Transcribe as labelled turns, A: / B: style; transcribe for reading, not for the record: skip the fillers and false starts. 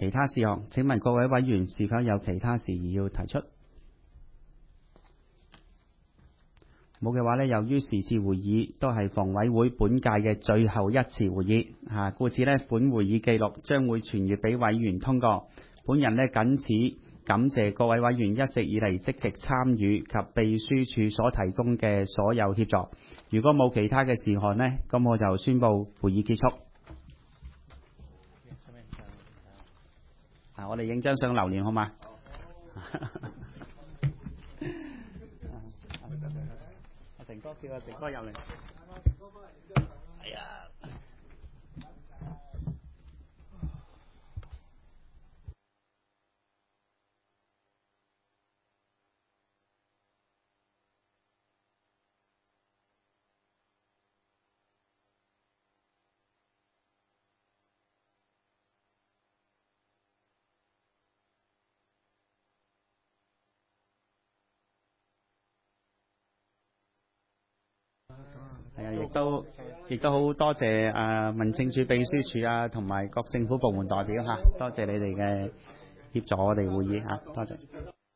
A: 其他事項。請問各位委員是否有其他事宜要提出？冇嘅話呢，由於是次會議都係房委會本屆嘅最後一次會議，故此呢，本會議記錄將會傳閱俾委員通過。本人呢，謹此感謝各位委員一直以嚟積極參與及秘書處所提供嘅所有協助。如果冇其他嘅事項呢，咁我就宣布會議結束。我哋影張相留念好嗎？阿成哥叫阿成哥入嚟。哎呀！係啊，亦都好多謝民政處秘書處啊，同埋各政府部門代表多謝你哋嘅協助我哋會議多謝。